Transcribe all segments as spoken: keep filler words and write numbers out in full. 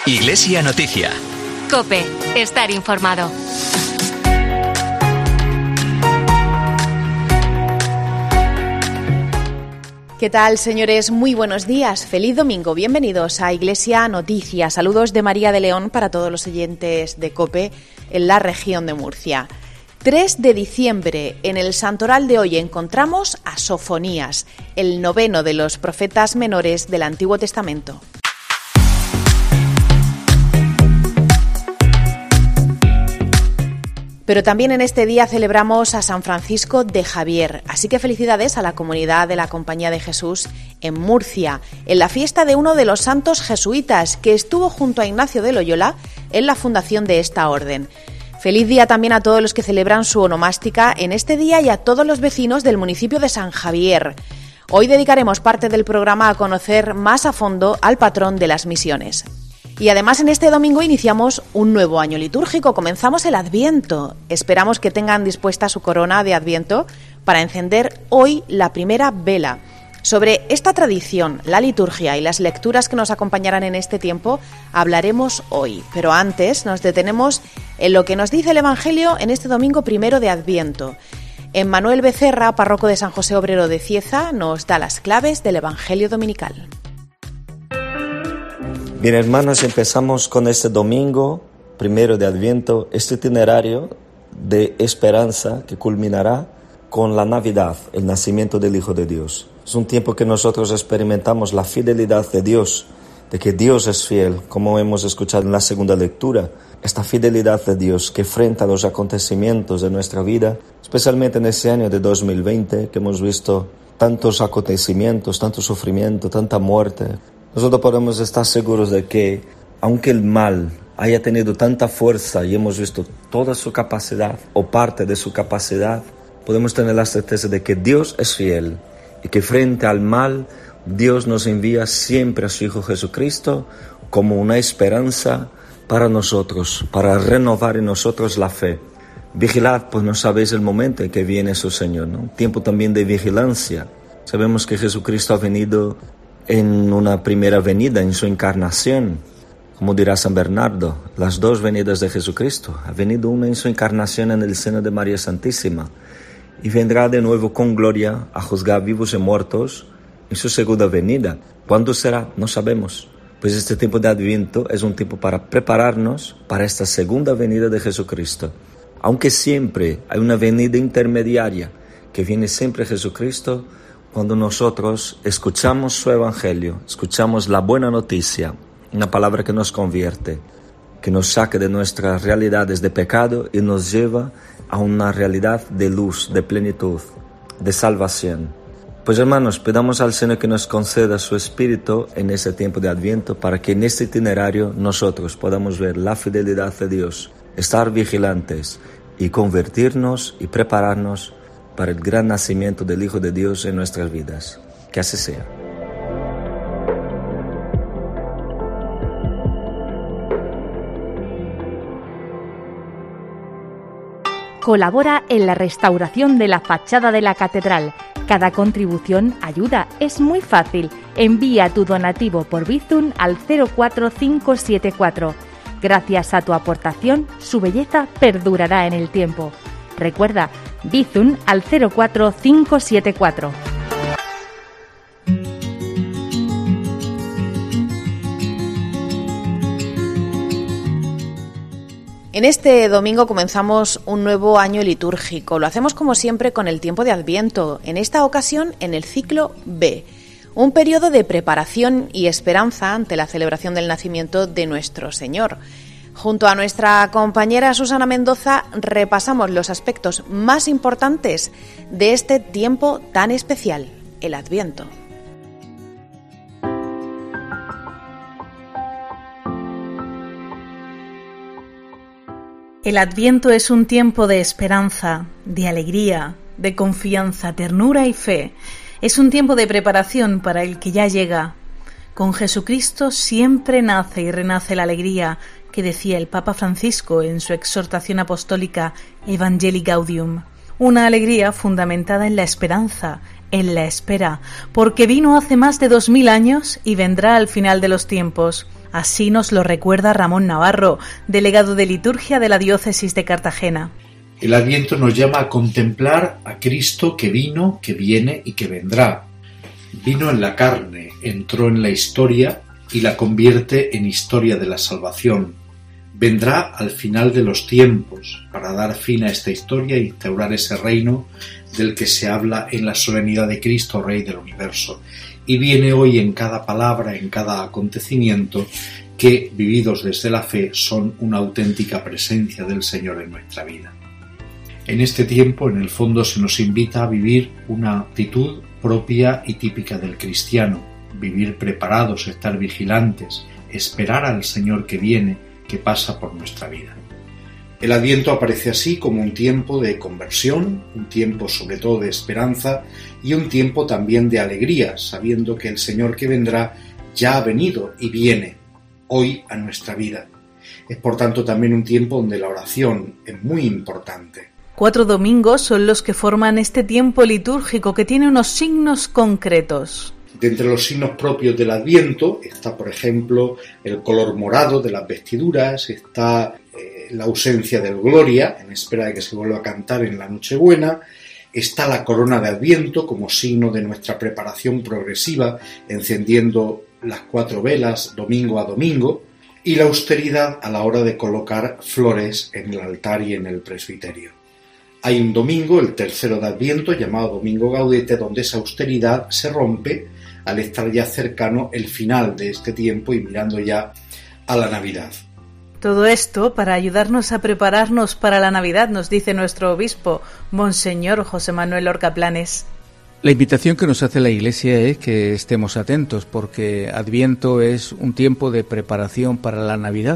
Iglesia Noticia. COPE. Estar informado. ¿Qué tal, señores? Muy buenos días. Feliz domingo. Bienvenidos a Iglesia Noticia. Saludos de María de León para todos los oyentes de COPE en la región de Murcia. tres de diciembre, en el santoral de hoy encontramos a Sofonías, el noveno de los profetas menores del Antiguo Testamento. Pero también en este día celebramos a San Francisco de Javier, así que felicidades a la comunidad de la Compañía de Jesús en Murcia, en la fiesta de uno de los santos jesuitas que estuvo junto a Ignacio de Loyola en la fundación de esta orden. Feliz día también a todos los que celebran su onomástica en este día y a todos los vecinos del municipio de San Javier. Hoy dedicaremos parte del programa a conocer más a fondo al patrón de las misiones. Y además en este domingo iniciamos un nuevo año litúrgico, comenzamos el Adviento. Esperamos que tengan dispuesta su corona de Adviento para encender hoy la primera vela. Sobre esta tradición, la liturgia y las lecturas que nos acompañarán en este tiempo hablaremos hoy. Pero antes nos detenemos en lo que nos dice el Evangelio en este domingo primero de Adviento. Emmanuel Becerra, párroco de San José Obrero de Cieza, nos da las claves del Evangelio dominical. Bien, hermanos, empezamos con este domingo primero de Adviento, este itinerario de esperanza que culminará con la Navidad, el nacimiento del Hijo de Dios. Es un tiempo que nosotros experimentamos la fidelidad de Dios, de que Dios es fiel, como hemos escuchado en la segunda lectura. Esta fidelidad de Dios que frente a los acontecimientos de nuestra vida, especialmente en este año de dos mil veinte, que hemos visto tantos acontecimientos, tanto sufrimiento, tanta muerte, nosotros podemos estar seguros de que, aunque el mal haya tenido tanta fuerza y hemos visto toda su capacidad o parte de su capacidad, podemos tener la certeza de que Dios es fiel y que frente al mal, Dios nos envía siempre a su Hijo Jesucristo como una esperanza para nosotros, para renovar en nosotros la fe. Vigilad, pues no sabéis el momento en que viene su Señor, ¿no? Tiempo también de vigilancia. Sabemos que Jesucristo ha venido en una primera venida, en su encarnación, como dirá San Bernardo, las dos venidas de Jesucristo. Ha venido una en su encarnación en el seno de María Santísima y vendrá de nuevo con gloria a juzgar vivos y muertos en su segunda venida. ¿Cuándo será? No sabemos. Pues este tiempo de Adviento es un tiempo para prepararnos para esta segunda venida de Jesucristo. Aunque siempre hay una venida intermediaria, que viene siempre Jesucristo, cuando nosotros escuchamos su Evangelio, escuchamos la buena noticia, una palabra que nos convierte, que nos saca de nuestras realidades de pecado y nos lleva a una realidad de luz, de plenitud, de salvación. Pues hermanos, pedamos al Señor que nos conceda su Espíritu en este tiempo de Adviento para que en este itinerario nosotros podamos ver la fidelidad de Dios, estar vigilantes y convertirnos y prepararnos para el gran nacimiento del Hijo de Dios en nuestras vidas. Que así sea. Colabora en la restauración de la fachada de la catedral. Cada contribución ayuda, es muy fácil. Envía tu donativo por Bizum al cero cuatro cinco siete cuatro. Gracias a tu aportación, su belleza perdurará en el tiempo. Recuerda, Bizum al cero cuatro cinco siete cuatro. En este domingo comenzamos un nuevo año litúrgico. Lo hacemos como siempre con el tiempo de Adviento, en esta ocasión en el ciclo B, un periodo de preparación y esperanza ante la celebración del nacimiento de nuestro Señor. Junto a nuestra compañera Susana Mendoza repasamos los aspectos más importantes de este tiempo tan especial, el Adviento. El Adviento es un tiempo de esperanza, de alegría, de confianza, ternura y fe. Es un tiempo de preparación para el que ya llega. Con Jesucristo siempre nace y renace la alegría, que decía el Papa Francisco en su exhortación apostólica Evangelii Gaudium. Una alegría fundamentada en la esperanza, en la espera, porque vino hace más de dos mil años y vendrá al final de los tiempos. Así nos lo recuerda Ramón Navarro, delegado de liturgia de la diócesis de Cartagena. El Adviento nos llama a contemplar a Cristo que vino, que viene y que vendrá. Vino en la carne, entró en la historia y la convierte en historia de la salvación. Vendrá al final de los tiempos para dar fin a esta historia e instaurar ese reino del que se habla en la solemnidad de Cristo, Rey del Universo. Y viene hoy en cada palabra, en cada acontecimiento, que, vividos desde la fe, son una auténtica presencia del Señor en nuestra vida. En este tiempo, en el fondo, se nos invita a vivir una actitud propia y típica del cristiano, vivir preparados, estar vigilantes, esperar al Señor que viene, que pasa por nuestra vida. El Adviento aparece así como un tiempo de conversión, un tiempo sobre todo de esperanza y un tiempo también de alegría, sabiendo que el Señor que vendrá ya ha venido y viene hoy a nuestra vida. Es por tanto también un tiempo donde la oración es muy importante. Cuatro domingos son los que forman este tiempo litúrgico que tiene unos signos concretos. De entre los signos propios del Adviento está, por ejemplo, el color morado de las vestiduras, está eh, la ausencia del Gloria, en espera de que se vuelva a cantar en la Nochebuena, está la corona de Adviento como signo de nuestra preparación progresiva, encendiendo las cuatro velas domingo a domingo, y la austeridad a la hora de colocar flores en el altar y en el presbiterio. Hay un domingo, el tercero de Adviento, llamado Domingo Gaudete, donde esa austeridad se rompe al estar ya cercano el final de este tiempo y mirando ya a la Navidad. Todo esto para ayudarnos a prepararnos para la Navidad, nos dice nuestro obispo, Monseñor José Manuel Lorca Planes. La invitación que nos hace la Iglesia es que estemos atentos, porque Adviento es un tiempo de preparación para la Navidad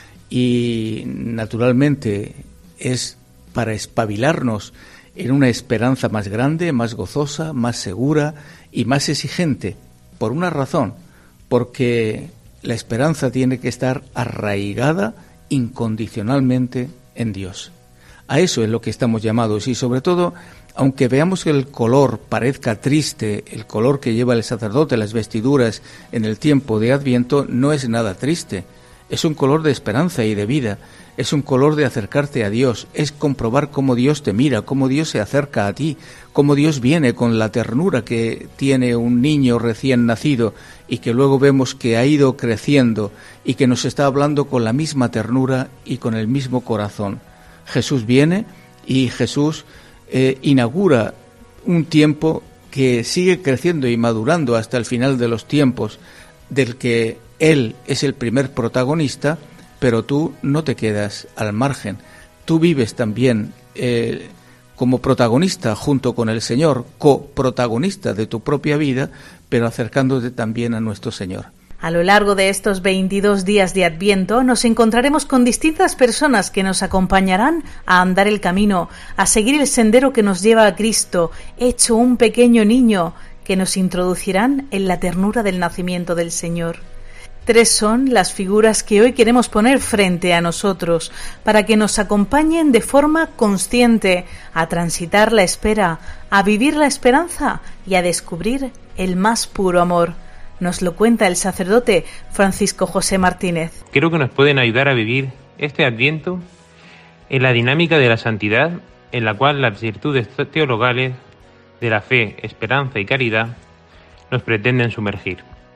y naturalmente es para espabilarnos en una esperanza más grande, más gozosa, más segura y más exigente, por una razón, porque la esperanza tiene que estar arraigada incondicionalmente en Dios. A eso es lo que estamos llamados y sobre todo, aunque veamos que el color parezca triste, el color que lleva el sacerdote, las vestiduras en el tiempo de Adviento, no es nada triste. Es un color de esperanza y de vida, es un color de acercarte a Dios, es comprobar cómo Dios te mira, cómo Dios se acerca a ti, cómo Dios viene con la ternura que tiene un niño recién nacido y que luego vemos que ha ido creciendo y que nos está hablando con la misma ternura y con el mismo corazón. Jesús viene y Jesús eh, inaugura un tiempo que sigue creciendo y madurando hasta el final de los tiempos, del que Él es el primer protagonista, pero tú no te quedas al margen. Tú vives también eh, como protagonista junto con el Señor, coprotagonista de tu propia vida, pero acercándote también a nuestro Señor. A lo largo de estos veintidós días de Adviento nos encontraremos con distintas personas que nos acompañarán a andar el camino, a seguir el sendero que nos lleva a Cristo, hecho un pequeño niño, que nos introducirán en la ternura del nacimiento del Señor. Tres son las figuras que hoy queremos poner frente a nosotros para que nos acompañen de forma consciente a transitar la espera, a vivir la esperanza y a descubrir el más puro amor. Nos lo cuenta el sacerdote Francisco José Martínez. Creo que nos pueden ayudar a vivir este Adviento en la dinámica de la santidad, en la cual las virtudes teologales de la fe, esperanza y caridad nos pretenden sumergir.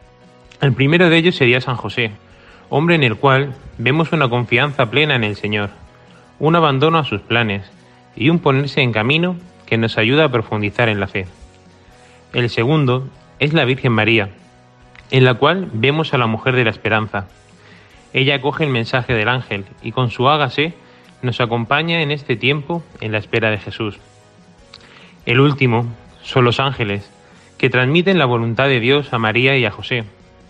El primero de ellos sería San José, hombre en el cual vemos una confianza plena en el Señor, un abandono a sus planes y un ponerse en camino que nos ayuda a profundizar en la fe. El segundo es la Virgen María, en la cual vemos a la mujer de la esperanza. Ella acoge el mensaje del ángel y con su hágase nos acompaña en este tiempo en la espera de Jesús. El último son los ángeles, que transmiten la voluntad de Dios a María y a José,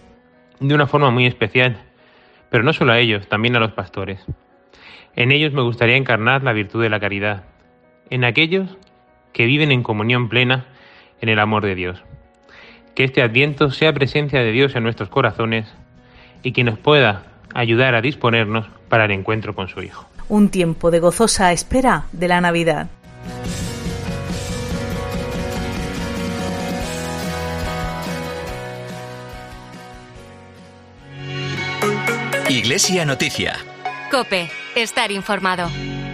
de una forma muy especial, pero no solo a ellos, también a los pastores. En ellos me gustaría encarnar la virtud de la caridad, en aquellos que viven en comunión plena en el amor de Dios. Que este Adviento sea presencia de Dios en nuestros corazones y que nos pueda ayudar a disponernos para el encuentro con su Hijo. Un tiempo de gozosa espera de la Navidad. Iglesia Noticia. COPE. Estar informado.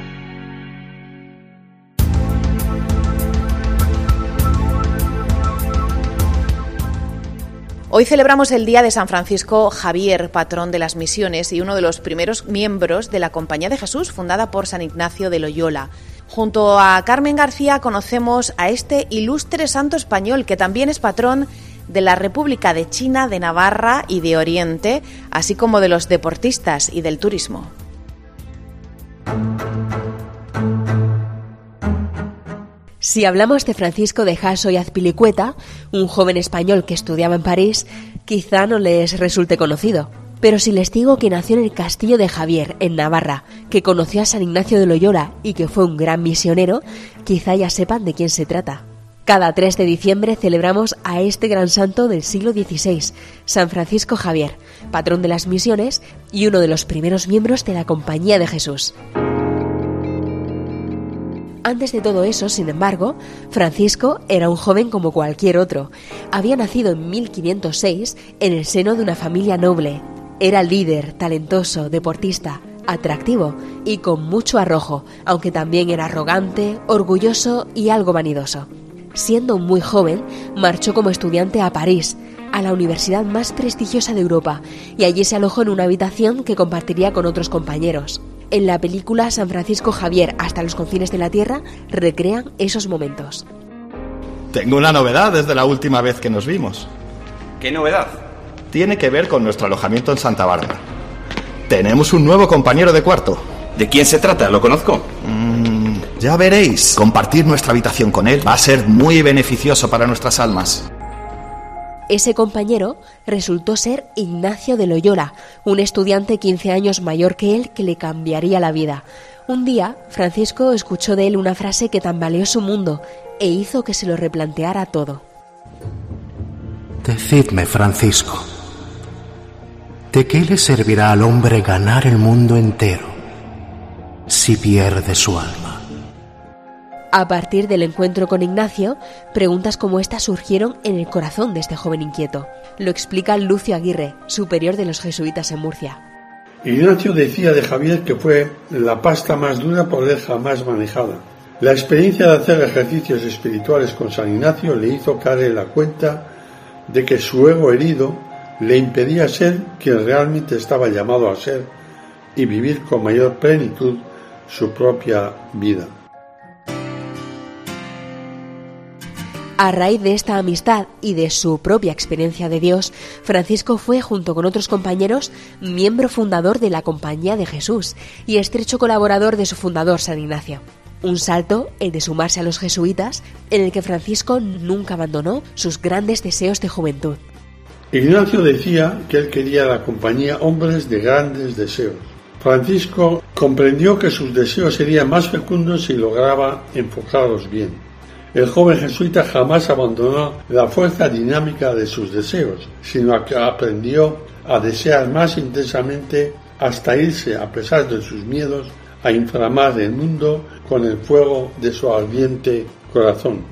Hoy celebramos el Día de San Francisco Javier, patrón de las misiones y uno de los primeros miembros de la Compañía de Jesús, fundada por San Ignacio de Loyola. Junto a Carmen García conocemos a este ilustre santo español que también es patrón de la República de China, de Navarra y de Oriente, así como de los deportistas y del turismo. Si hablamos de Francisco de Jasso y Azpilicueta, un joven español que estudiaba en París, quizá no les resulte conocido. Pero si les digo que nació en el castillo de Javier, en Navarra, que conoció a San Ignacio de Loyola y que fue un gran misionero, quizá ya sepan de quién se trata. Cada tres de diciembre celebramos a este gran santo del siglo dieciséis, San Francisco Javier, patrón de las misiones y uno de los primeros miembros de la Compañía de Jesús. Antes de todo eso, sin embargo, Francisco era un joven como cualquier otro. Había nacido en mil quinientos seis en el seno de una familia noble. Era líder, talentoso, deportista, atractivo y con mucho arrojo, aunque también era arrogante, orgulloso y algo vanidoso. Siendo muy joven, marchó como estudiante a París, a la universidad más prestigiosa de Europa, y allí se alojó en una habitación que compartiría con otros compañeros. En la película San Francisco Javier hasta los confines de la tierra recrean esos momentos. Tengo una novedad desde la última vez que nos vimos. ¿Qué novedad? Tiene que ver con nuestro alojamiento en Santa Bárbara. Tenemos un nuevo compañero de cuarto. ¿De quién se trata? ¿Lo conozco? Mm, ya veréis. Compartir nuestra habitación con él va a ser muy beneficioso para nuestras almas. Ese compañero resultó ser Ignacio de Loyola, un estudiante quince años mayor que él que le cambiaría la vida. Un día, Francisco escuchó de él una frase que tambaleó su mundo e hizo que se lo replanteara todo. Decidme, Francisco, ¿de qué le servirá al hombre ganar el mundo entero si pierde su alma? A partir del encuentro con Ignacio, preguntas como esta surgieron en el corazón de este joven inquieto. Lo explica Lucio Aguirre, superior de los jesuitas en Murcia. Ignacio decía de Javier que fue la pasta más dura por él jamás manejada. La experiencia de hacer ejercicios espirituales con San Ignacio le hizo caer en la cuenta de que su ego herido le impedía ser quien realmente estaba llamado a ser y vivir con mayor plenitud su propia vida. A raíz de esta amistad y de su propia experiencia de Dios, Francisco fue, junto con otros compañeros, miembro fundador de la Compañía de Jesús y estrecho colaborador de su fundador, San Ignacio. Un salto, el de sumarse a los jesuitas, en el que Francisco nunca abandonó sus grandes deseos de juventud. Ignacio decía que él quería a la compañía hombres de grandes deseos. Francisco comprendió que sus deseos serían más fecundos si lograba enfocarlos bien. El joven jesuita jamás abandonó la fuerza dinámica de sus deseos, sino que aprendió a desear más intensamente hasta irse, a pesar de sus miedos, a inflamar el mundo con el fuego de su ardiente corazón.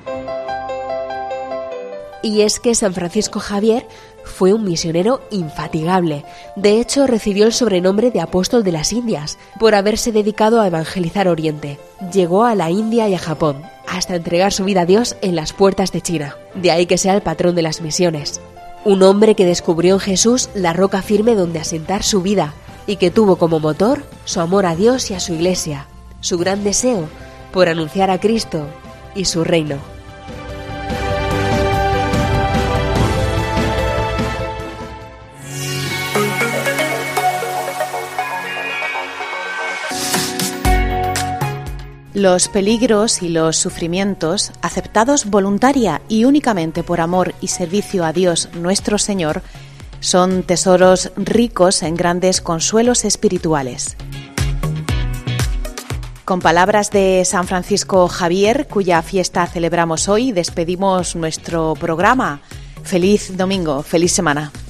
Y es que San Francisco Javier fue un misionero infatigable. De hecho, recibió el sobrenombre de Apóstol de las Indias por haberse dedicado a evangelizar Oriente. Llegó a la India y a Japón, hasta entregar su vida a Dios en las puertas de China. De ahí que sea el patrón de las misiones. Un hombre que descubrió en Jesús la roca firme donde asentar su vida y que tuvo como motor su amor a Dios y a su Iglesia, su gran deseo por anunciar a Cristo y su reino. Los peligros y los sufrimientos, aceptados voluntaria y únicamente por amor y servicio a Dios nuestro Señor, son tesoros ricos en grandes consuelos espirituales. Con palabras de San Francisco Javier, cuya fiesta celebramos hoy, despedimos nuestro programa. Feliz domingo, feliz semana.